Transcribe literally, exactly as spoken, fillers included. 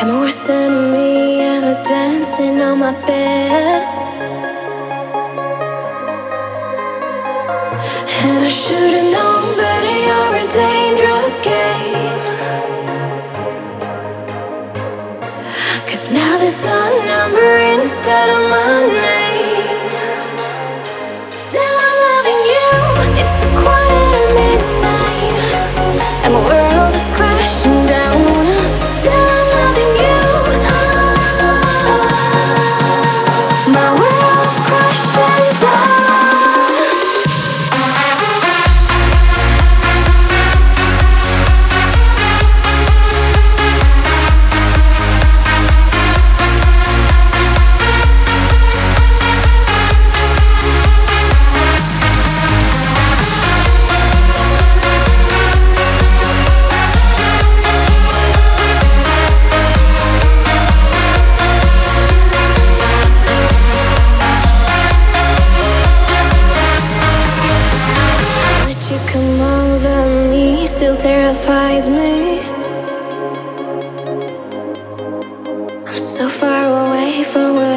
And my worst enemy ever dancing on my bed. And I should've known better, you're a dangerous game. 'Cause now there's a number instead of my name. Still I'm loving you, it's a quiet at midnight, and my world is crashing down. Still I'm loving you, my world's crashing down. You come over me, still terrifies me. I'm so far away from where